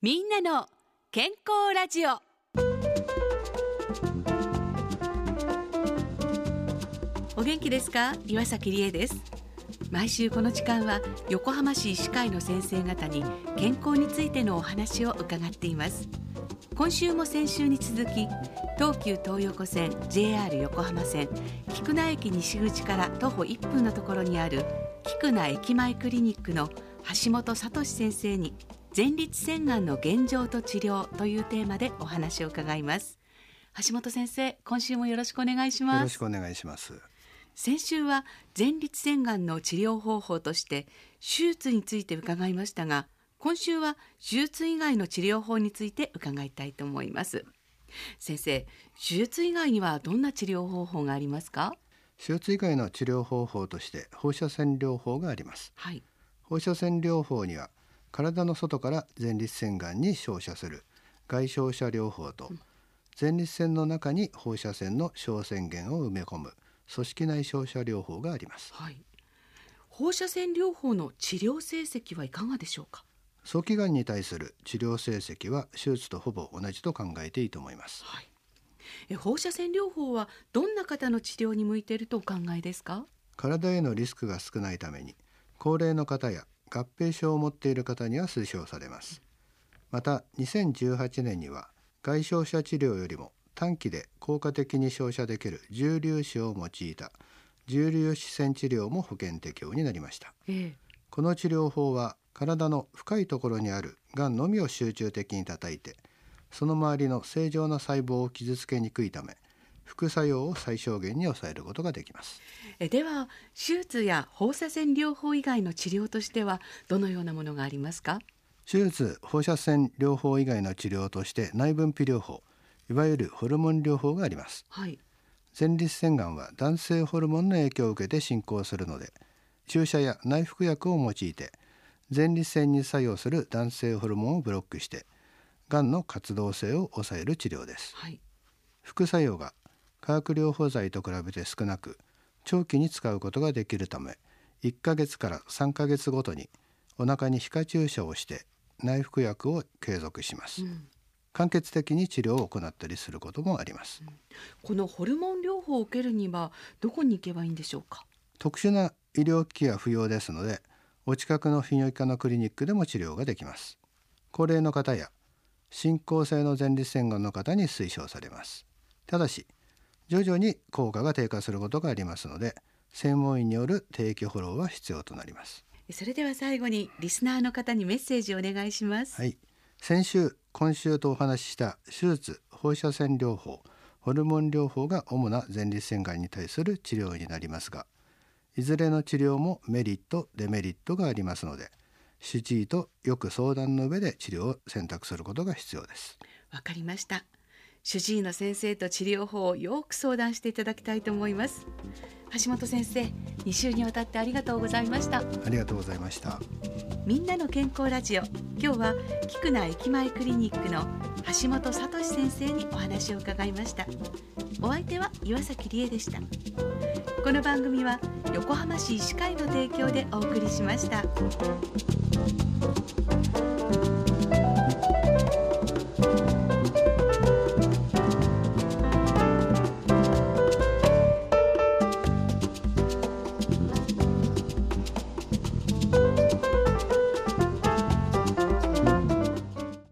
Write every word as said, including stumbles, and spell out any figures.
みんなの健康ラジオ。お元気ですか？岩崎理恵です。毎週この時間は横浜市医師会の先生方に健康についてのお話を伺っています。今週も先週に続き、東急東横線 ジェイアール 横浜線菊名駅西口から徒歩いっぷんのところにある菊名駅前クリニックの橋本聡先生に前立腺がんの現状と治療というテーマでお話を伺います。橋本先生、今週もよろしくお願いします。 よろしくお願いします。 先週は前立腺がんの治療方法として手術について伺いましたが、今週は手術以外の治療法について伺いたいと思います。先生、手術以外にはどんな治療方法がありますか？ 手術以外の治療方法として放射線療法があります。 はい、 放射線療法には体の外から前立腺がんに照射する外照射療法と、うん、前立腺の中に放射線の小腺源を埋め込む組織内照射療法があります。 はい、放射線療法の治療成績はいかがでしょうか？ 早期がんに対する治療成績は手術とほぼ同じと考えていいと思います。 はい、え放射線療法はどんな方の治療に向いているとお考えですか？ 体へのリスクが少ないために高齢の方や合併症を持っている方には推奨されます。またにせんじゅうはちねんには外照射治療よりも短期で効果的に照射できる重粒子を用いた重粒子線治療も保険適用になりました。 ええ、 この治療法は体の深いところにあるがんのみを集中的に叩いて、その周りの正常な細胞を傷つけにくいため、副作用を最小限に抑えることができます。 えでは、手術や放射線療法以外の治療としてはどのようなものがありますか？ 手術、放射線療法以外の治療として内分泌療法、いわゆるホルモン療法があります。 はい、 前立腺がんは男性ホルモンの影響を受けて進行するので、注射や内服薬を用いて前立腺に作用する男性ホルモンをブロックしてがんの活動性を抑える治療です。 はい、 副作用が化学療法剤と比べて少なく、長期に使うことができるため、いっかげつからさんかげつごとにお腹に皮下注射をして内服薬を継続します。うん、間欠的に治療を行ったりすることもあります。うん、 このホルモン療法を受けるにはどこに行けばいいんでしょうか？ 特殊な医療機器は不要ですので、お近くの泌尿器科のクリニックでも治療ができます。高齢の方や進行性の前立腺がんの方に推奨されます。ただし徐々に効果が低下することがありますので、専門医による定期フォローは必要となります。 それでは最後にリスナーの方にメッセージをお願いします。 はい、先週今週とお話しした手術、放射線療法、ホルモン療法が主な前立腺がんに対する治療になりますが、いずれの治療もメリット、デメリットがありますので、主治医とよく相談の上で治療を選択することが必要です。 わかりました。主治医の先生と治療法をよく相談していただきたいと思います。橋本先生、に週にわたってありがとうございました。 ありがとうございました。 みんなの健康ラジオ、今日は菊名駅前クリニックの橋本聡先生にお話を伺いました。お相手は岩崎理恵でした。この番組は横浜市医師会の提供でお送りしました。